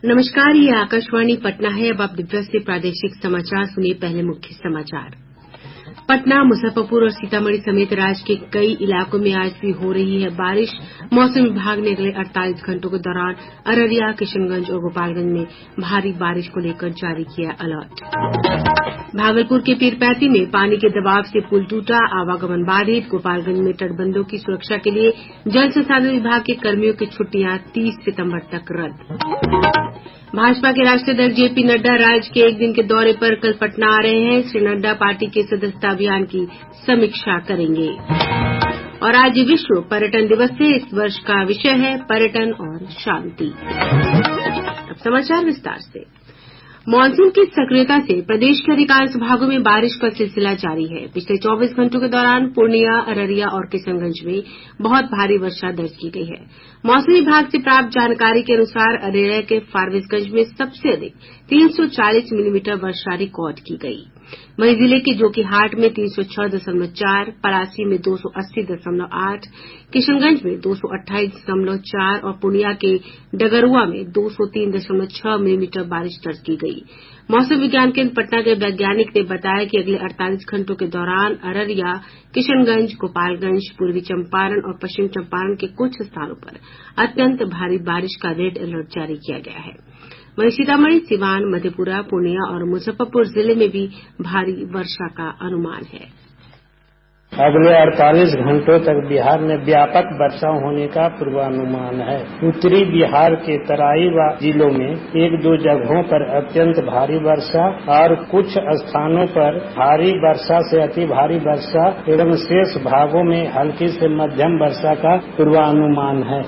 नमस्कार, ये आकाशवाणी पटना है। अब आप दिव्या से प्रादेशिक समाचार सुनिए। पहले मुख्य समाचार। पटना, मुजफ्फरपुर और सीतामढ़ी समेत राज्य के कई इलाकों में आज भी हो रही है बारिश। मौसम विभाग ने अगले 48 घंटों के दौरान अररिया, किशनगंज और गोपालगंज में भारी बारिश को लेकर जारी किया अलर्ट। भागलपुर के पीरपैंती में पानी के दबाव से पुल टूटा, आवागमन बाधित। गोपालगंज में तटबंधों की सुरक्षा के लिए जल संसाधन विभाग के कर्मियों की छुट्टियां 30 सितंबर तक रद्द। भाजपा के राष्ट्रीय अध्यक्ष जेपी नड्डा राज्य के एक दिन के दौरे पर कल पटना आ रहे हैं। श्री नड्डा पार्टी के सदस्यता अभियान की समीक्षा करेंगे। और आज विश्व पर्यटन दिवस है। इस वर्ष का विषय है पर्यटन और शांति। अब समाचार विस्तार से। मॉनसून की सक्रियता से प्रदेश के अधिकांश भागों में बारिश का सिलसिला जारी है। पिछले 24 घंटों के दौरान पूर्णिया, अररिया और किशनगंज में बहुत भारी वर्षा दर्ज की गई है। मौसम विभाग से प्राप्त जानकारी के अनुसार अररिया के फारबिसगंज में सबसे अधिक 340 मिलीमीटर वर्षा रिकॉर्ड की गई। वहीं जिले के जोकीहाट में 306.4, पलासी में 280.8, किशनगंज में 228.4 और पूर्णिया के डगरुआ में 203.6 मिलीमीटर बारिश दर्ज की गई। मौसम विज्ञान केन्द्र पटना के वैज्ञानिक ने बताया कि अगले 48 घंटों के दौरान अररिया, किशनगंज, गोपालगंज, पूर्वी चंपारण और पश्चिम चंपारण के कुछ स्थानों पर अत्यंत भारी बारिश का रेड अलर्ट जारी किया गया है। वहीं सीतामढ़ी, सिवान, मधेपुरा, पूर्णिया और मुजफ्फरपुर जिले में भी भारी वर्षा का अनुमान है। अगले 48 घंटों तक बिहार में व्यापक वर्षा होने का पूर्वानुमान है। उत्तरी बिहार के तराई जिलों में एक दो जगहों पर अत्यंत भारी वर्षा और कुछ स्थानों पर भारी वर्षा से अति भारी वर्षा एवं शेष भागों में हल्की से मध्यम वर्षा का पूर्वानुमान है।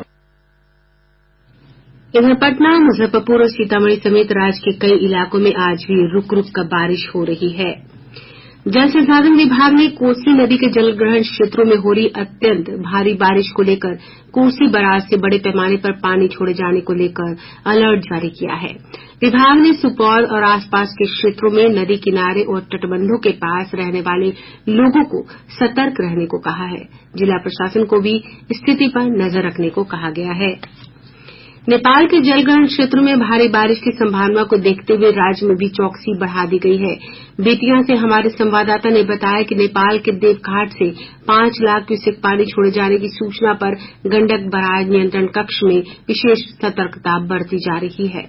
इधर पटना, मुजफ्फरपुर और सीतामढ़ी समेत राज्य के कई इलाकों में आज भी रूक रूक कर बारिश हो रही है। जल संसाधन विभाग ने कोसी नदी के जलग्रहण क्षेत्रों में हो रही अत्यंत भारी बारिश को लेकर कोसी बराज से बड़े पैमाने पर पानी छोड़े जाने को लेकर अलर्ट जारी किया है। विभाग ने सुपौल और आसपास के क्षेत्रों में नदी किनारे और तटबंधों के पास रहने वाले लोगों को सतर्क रहने को कहा है। जिला प्रशासन को भी स्थिति पर नजर रखने को कहा गया है। नेपाल के जलग्रहण क्षेत्रों में भारी बारिश की संभावना को देखते हुए राज्य में भी चौकसी बढ़ा दी गई है। बेतिया से हमारे संवाददाता ने बताया कि नेपाल के देवघाट से 5 लाख क्यूसेक पानी छोड़े जाने की सूचना पर गंडक बराज नियंत्रण कक्ष में विशेष सतर्कता बरती जा रही है।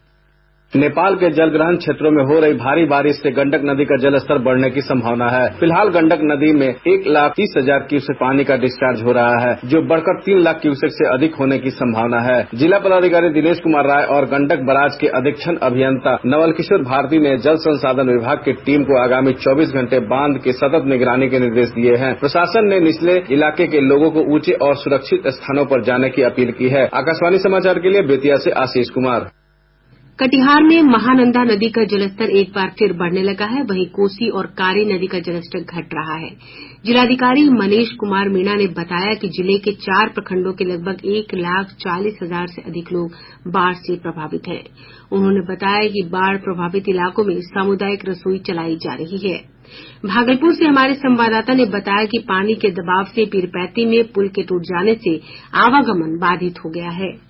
नेपाल के जलग्रहण क्षेत्रों में हो रही भारी बारिश से गंडक नदी का जलस्तर बढ़ने की संभावना है। फिलहाल गंडक नदी में 1,30,000 क्यूसेक पानी का डिस्चार्ज हो रहा है, जो बढ़कर 3 लाख क्यूसेक से अधिक होने की संभावना है। जिला पदाधिकारी दिनेश कुमार राय और गंडक बराज के अधीक्षण अभियंता नवल किशोर भारती ने जल संसाधन विभाग की टीम को आगामी 24 घंटे बांध की सतत निगरानी के निर्देश दिए हैं। प्रशासन ने निचले इलाके के लोगों को ऊंचे और सुरक्षित स्थानों पर जाने की अपील की है। आकाशवाणी समाचार के लिए बेतिया से आशीष कुमार। कटिहार में महानंदा नदी का जलस्तर एक बार फिर बढ़ने लगा है। वहीं कोसी और कारी नदी का जलस्तर घट रहा है। जिलाधिकारी मनीष कुमार मीणा ने बताया कि जिले के 4 प्रखंडों के लगभग 1,40,000 से अधिक लोग बाढ़ से प्रभावित हैं। उन्होंने बताया कि बाढ़ प्रभावित इलाकों में सामुदायिक रसोई चलाई जा रही है। भागलपुर से हमारे संवाददाता ने बताया कि पानी के दबाव से पीरपैंती में पुल के टूट जाने से आवागमन बाधित हो गया है।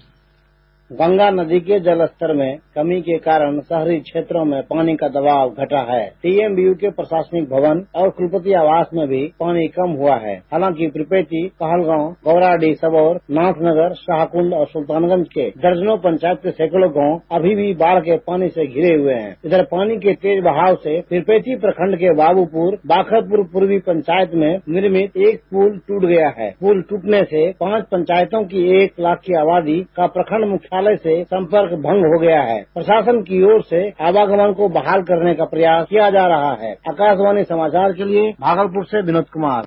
गंगा नदी के जलस्तर में कमी के कारण शहरी क्षेत्रों में पानी का दबाव घटा है। टीएमबीयू के प्रशासनिक भवन और कुलपति आवास में भी पानी कम हुआ है। हालांकि पीरपैंती, कहलगांव, गौराडीह, सबौर, नाथनगर, शाहकुंड और सुल्तानगंज के दर्जनों पंचायत के सैकड़ों गांव अभी भी बाढ़ के पानी से घिरे हुए हैं। इधर पानी के तेज बहाव से पीरपैंती प्रखंड के बाबूपुर, बाखरपुर पूर्वी पंचायत में निर्मित एक पुल टूट गया है। पुल टूटने से 5 पंचायतों की 1 लाख की आबादी का प्रखंड मुख्यालय से संपर्क भंग हो गया है। प्रशासन की ओर से आवागमन को बहाल करने का प्रयास किया जा रहा है। आकाशवाणी समाचार के लिए भागलपुर से विनोद कुमार।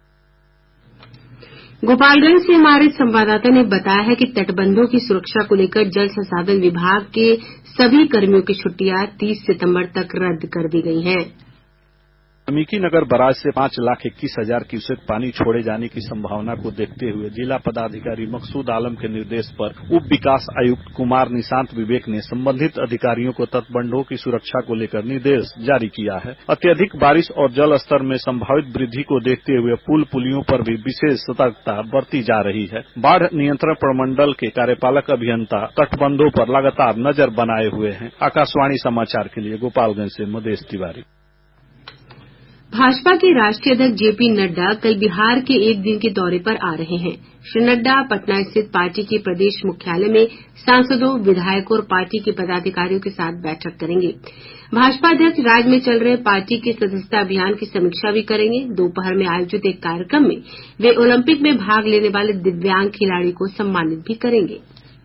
गोपालगंज से हमारे संवाददाता ने बताया है कि तटबंधों की सुरक्षा को लेकर जल संसाधन विभाग के सभी कर्मियों की छुट्टियां 30 सितंबर तक रद्द कर दी गई हैं। वाल्मीकि नगर बराज से 5,21,000 क्यूसेक पानी छोड़े जाने की संभावना को देखते हुए जिला पदाधिकारी मकसूद आलम के निर्देश पर उप विकास आयुक्त कुमार निशांत विवेक ने संबंधित अधिकारियों को तटबंधों की सुरक्षा को लेकर निर्देश जारी किया है। अत्यधिक बारिश और जल स्तर में संभावित वृद्धि को देखते हुए पुल पुलियों पर भी विशेष सतर्कता बरती जा रही है। बाढ़ नियंत्रण प्रमंडल के कार्यपालक अभियंता तटबंधों पर लगातार नजर बनाए हुए हैं। आकाशवाणी समाचार के लिए गोपालगंज से मधेश तिवारी। भाजपा के राष्ट्रीय अध्यक्ष जेपी नड्डा कल बिहार के एक दिन के दौरे पर आ रहे हैं। श्री नड्डा पटना स्थित पार्टी के प्रदेश मुख्यालय में सांसदों, विधायकों और पार्टी के पदाधिकारियों के साथ बैठक करेंगे। भाजपा अध्यक्ष राज्य में चल रहे पार्टी के सदस्यता अभियान की समीक्षा भी करेंगे। दोपहर में आयोजित एक कार्यक्रम में वे ओलंपिक में भाग लेने वाले दिव्यांग खिलाड़ी को सम्मानित भी करेंगे।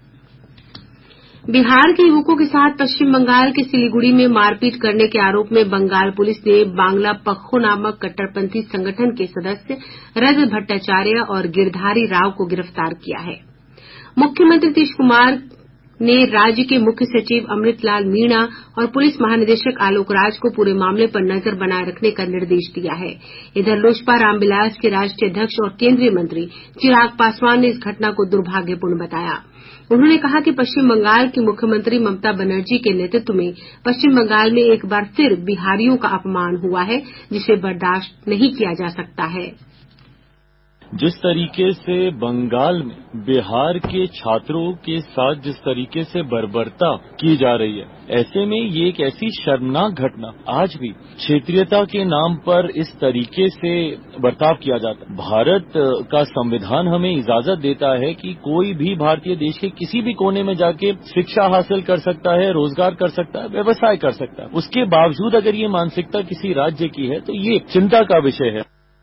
बिहार के युवकों के साथ पश्चिम बंगाल के सिलीगुड़ी में मारपीट करने के आरोप में बंगाल पुलिस ने बांग्ला पक्खो नामक कट्टरपंथी संगठन के सदस्य रजत भट्टाचार्य और गिरधारी राव को गिरफ्तार किया है। मुख्यमंत्री नीतीश कुमार ने राज्य के मुख्य सचिव अमृतलाल मीणा और पुलिस महानिदेशक आलोक राज को पूरे मामले पर नजर बनाए रखने का निर्देश दिया है। इधर लोजपा रामविलास के राष्ट्रीय अध्यक्ष और केंद्रीय मंत्री चिराग पासवान ने इस घटना को दुर्भाग्यपूर्ण बताया। उन्होंने कहा कि पश्चिम बंगाल की मुख्यमंत्री ममता बनर्जी के नेतृत्व में पश्चिम बंगाल में एक बार फिर बिहारियों का अपमान हुआ है, जिसे बर्दाश्त नहीं किया जा सकता है। जिस तरीके से बंगाल में बिहार के छात्रों के साथ जिस तरीके से बर्बरता की जा रही है, ऐसे में ये एक ऐसी शर्मनाक घटना आज भी क्षेत्रीयता के नाम पर इस तरीके से बर्ताव किया जाता है। भारत का संविधान हमें इजाजत देता है कि कोई भी भारतीय देश के किसी भी कोने में जाके शिक्षा हासिल कर सकता है, रोजगार कर सकता है, व्यवसाय कर सकता है। उसके बावजूद अगर ये मानसिकता किसी राज्य की है तो ये चिंता का विषय है।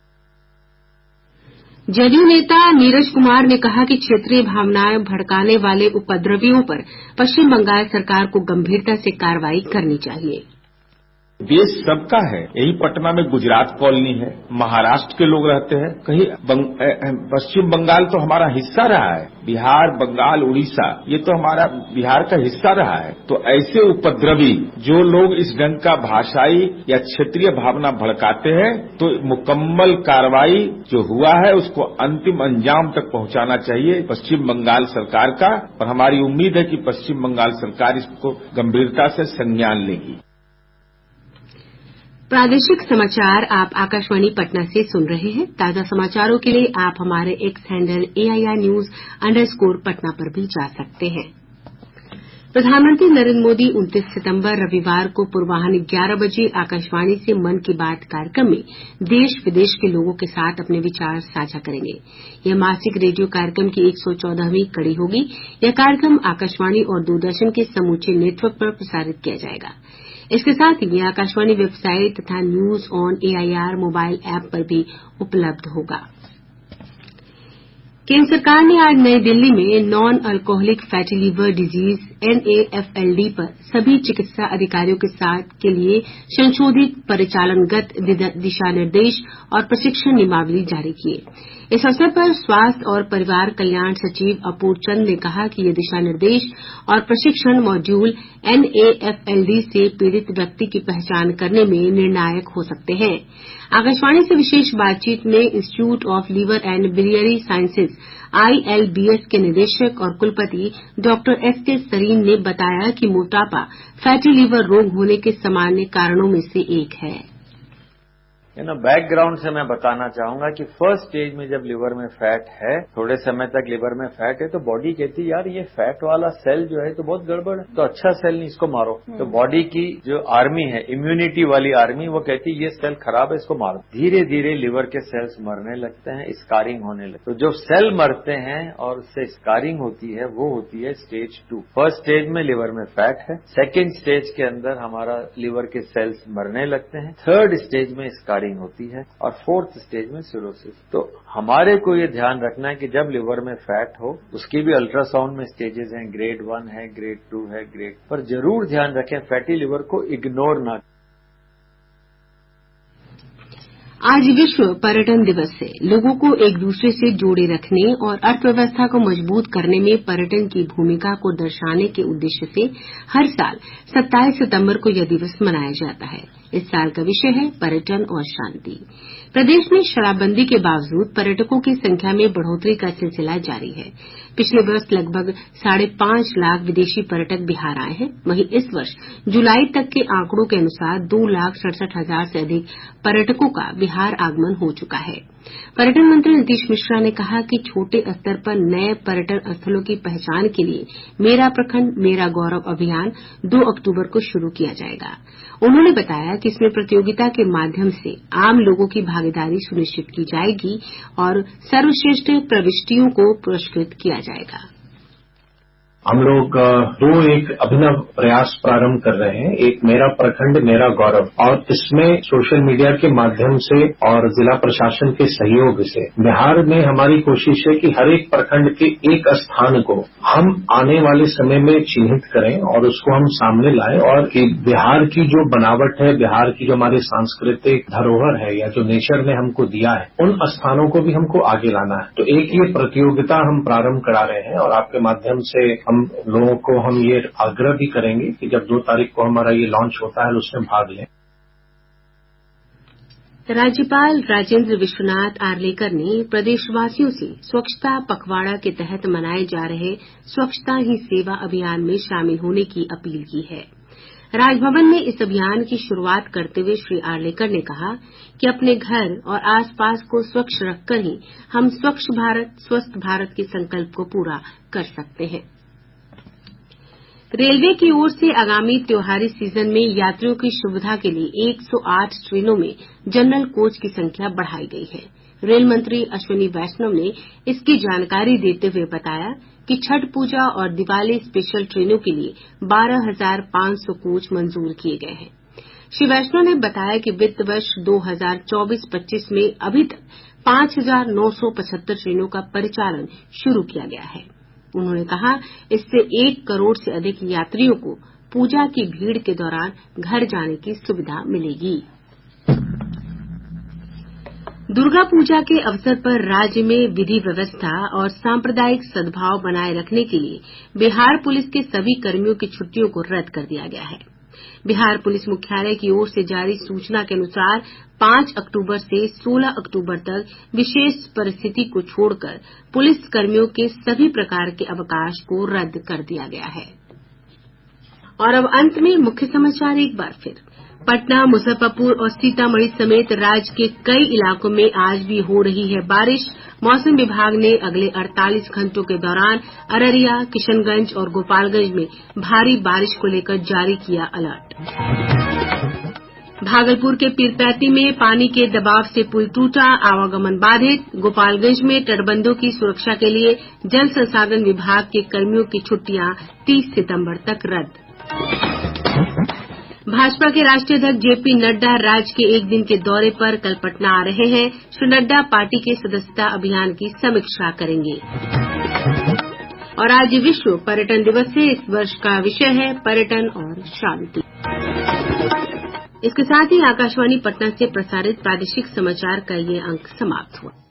जदयू नेता नीरज कुमार ने कहा कि क्षेत्रीय भावनाएं भड़काने वाले उपद्रवियों पर पश्चिम बंगाल सरकार को गंभीरता से कार्रवाई करनी चाहिए। देश सबका है। यही पटना में गुजरात कॉलोनी है, महाराष्ट्र के लोग रहते हैं, कहीं पश्चिम बंगाल तो हमारा हिस्सा रहा है, बिहार, बंगाल, उड़ीसा ये तो हमारा बिहार का हिस्सा रहा है। तो ऐसे उपद्रवी जो लोग इस ढंग का भाषाई या क्षेत्रीय भावना भड़काते हैं, तो मुकम्मल कार्रवाई जो हुआ है उसको अंतिम अंजाम तक पहुंचाना चाहिए पश्चिम बंगाल सरकार का। और हमारी उम्मीद है कि पश्चिम बंगाल सरकार इसको गंभीरता से संज्ञान लेगी। प्रादेशिक समाचार आप आकाशवाणी पटना से सुन रहे हैं। ताजा समाचारों के लिए आप हमारे एक्स हैंडल AIR News _ पर भी जा सकते हैं। प्रधानमंत्री नरेंद्र मोदी 29 सितंबर रविवार को पूर्वाह्न 11 बजे आकाशवाणी से मन की बात कार्यक्रम में देश विदेश के लोगों के साथ अपने विचार साझा करेंगे। यह मासिक रेडियो कार्यक्रम की 114वीं कड़ी होगी। यह कार्यक्रम आकाशवाणी और दूरदर्शन के समूचे नेटवर्क पर प्रसारित किया जाएगा। इसके साथ ही यह आकाशवाणी वेबसाइट तथा news on AIR mobile app पर भी उपलब्ध होगा। केंद्र सरकार ने आज नई दिल्ली में non alcoholic fatty liver disease NAFLD पर सभी चिकित्सा अधिकारियों के लिए संशोधित परिचालनगत दिशा निर्देश और प्रशिक्षण नियमावली जारी किए। इस अवसर पर स्वास्थ्य और परिवार कल्याण सचिव अपूर्व चंद ने कहा कि ये दिशा निर्देश और प्रशिक्षण मॉड्यूल NAFLD से पीड़ित व्यक्ति की पहचान करने में निर्णायक हो सकते हैं। आकाशवाणी से विशेष बातचीत में institute of liver and biliary sciences ILBS के निदेशक और कुलपति डॉक्टर SK सरीन ने बताया कि मोटापा फैटी लीवर रोग होने के सामान्य कारणों में से एक है। बैकग्राउंड से मैं बताना चाहूंगा कि फर्स्ट स्टेज में जब लिवर में फैट है, थोड़े समय तक लिवर में फैट है, तो बॉडी कहती है यार ये फैट वाला सेल जो है तो बहुत गड़बड़ है, तो अच्छा सेल नहीं, इसको मारो। तो बॉडी की जो आर्मी है, इम्यूनिटी वाली आर्मी, वो कहती है ये सेल खराब है, इसको मारो। धीरे धीरे लिवर के सेल्स मरने लगते हैं, स्कारिंग होने लगती है। तो जो सेल मरते हैं और उससे स्कारिंग होती है वो होती है स्टेज 2। फर्स्ट स्टेज में लिवर में फैट है, सेकेंड स्टेज के अंदर हमारा लिवर के सेल्स मरने लगते हैं, थर्ड स्टेज में स्कारिंग होती है और फोर्थ स्टेज में सिरोसिस। तो हमारे को ये ध्यान रखना है कि जब लिवर में फैट हो, उसकी भी अल्ट्रासाउंड में स्टेजेस हैं, ग्रेड 1 है, ग्रेड 2 है, ग्रेड, पर जरूर ध्यान रखें फैटी लिवर को इग्नोर ना। आज विश्व पर्यटन दिवस है। लोगों को एक दूसरे से जोड़े रखने और अर्थव्यवस्था को मजबूत करने में पर्यटन की भूमिका को दर्शाने के उद्देश्य से हर साल 27 सितंबर को यह दिवस मनाया जाता है। इस साल का विषय है पर्यटन और शांति। प्रदेश में शराबबंदी के बावजूद पर्यटकों की संख्या में बढ़ोतरी का सिलसिला जारी है। पिछले वर्ष लगभग 5.5 लाख विदेशी पर्यटक बिहार आए हैं। वहीं इस वर्ष जुलाई तक के आंकड़ों के अनुसार 2,67,000 से अधिक पर्यटकों का बिहार आगमन हो चुका है। पर्यटन मंत्री नीतीश मिश्रा ने कहा कि छोटे स्तर पर नए पर्यटन स्थलों की पहचान के लिए मेरा प्रखंड मेरा गौरव अभियान 2 अक्टूबर को शुरू किया जाएगा। उन्होंने बताया कि इसमें प्रतियोगिता के माध्यम से आम लोगों की भागीदारी सुनिश्चित की जाएगी और सर्वश्रेष्ठ प्रविष्टियों को पुरस्कृत किया जाएगा। हम लोग एक अभिनव प्रयास प्रारंभ कर रहे हैं। एक मेरा प्रखंड मेरा गौरव, और इसमें सोशल मीडिया के माध्यम से और जिला प्रशासन के सहयोग से बिहार में हमारी कोशिश है कि हर एक प्रखंड के एक स्थान को हम आने वाले समय में चिन्हित करें और उसको हम सामने लाएं, और कि बिहार की जो बनावट है, बिहार की जो हमारी सांस्कृतिक धरोहर है या जो नेचर ने हमको दिया है, उन स्थानों को भी हमको आगे लाना है। तो एक ये प्रतियोगिता हम प्रारंभ करा रहे हैं और आपके माध्यम से हम लोगों को हम ये आग्रह भी करेंगे कि जब 2 तारीख को हमारा ये लॉन्च होता है उसमें भाग लें। राज्यपाल राजेंद्र विश्वनाथ आर्लेकर ने प्रदेशवासियों से स्वच्छता पखवाड़ा के तहत मनाए जा रहे स्वच्छता ही सेवा अभियान में शामिल होने की अपील की है। राजभवन में इस अभियान की शुरूआत करते हुए श्री आर्लेकर ने कहा कि अपने घर और आसपास को स्वच्छ रखकर ही हम स्वच्छ भारत स्वस्थ भारत के संकल्प को पूरा कर सकते हैं। रेलवे की ओर से आगामी त्योहारी सीजन में यात्रियों की सुविधा के लिए 108 ट्रेनों में जनरल कोच की संख्या बढ़ाई गई है। रेल मंत्री अश्विनी वैष्णव ने इसकी जानकारी देते हुए बताया कि छठ पूजा और दिवाली स्पेशल ट्रेनों के लिए 12,500 कोच मंजूर किए गए हैं। श्री वैष्णव ने बताया कि वित्त वर्ष 2024-25 में अभी तक 5,975 ट्रेनों का परिचालन शुरू किया गया है। उन्होंने कहा इससे 1 करोड़ से अधिक यात्रियों को पूजा की भीड़ के दौरान घर जाने की सुविधा मिलेगी। दुर्गा पूजा के अवसर पर राज्य में विधि व्यवस्था और सांप्रदायिक सद्भाव बनाए रखने के लिए बिहार पुलिस के सभी कर्मियों की छुट्टियों को रद्द कर दिया गया है। बिहार पुलिस मुख्यालय की ओर से जारी सूचना के अनुसार 5 अक्टूबर से 16 अक्टूबर तक विशेष परिस्थिति को छोड़कर पुलिस कर्मियों के सभी प्रकार के अवकाश को रद्द कर दिया गया है। और अब अंत में मुख्य समाचार एक बार फिर। पटना, मुजफ्फरपुर और सीतामढ़ी समेत राज्य के कई इलाकों में आज भी हो रही है बारिश। मौसम विभाग ने अगले 48 घंटों के दौरान अररिया, किशनगंज और गोपालगंज में भारी बारिश को लेकर जारी किया अलर्ट। भागलपुर के पीरपैंती में पानी के दबाव से पुल टूटा, आवागमन बाधित। गोपालगंज में तटबंधों की सुरक्षा के लिए जल संसाधन विभाग के कर्मियों की छुट्टियां 30 सितंबर तक रद्द। भाजपा के राष्ट्रीय अध्यक्ष जेपी नड्डा राज्य के 1 दिन के दौरे पर कल पटना आ रहे हैं। श्री नड्डा पार्टी के सदस्यता अभियान की समीक्षा करेंगे। और आज विश्व पर्यटन दिवस है। इस वर्ष का विषय है पर्यटन और शांति। इसके साथ ही आकाशवाणी पटना से प्रसारित प्रादेशिक समाचार का ये अंक समाप्त हुआ।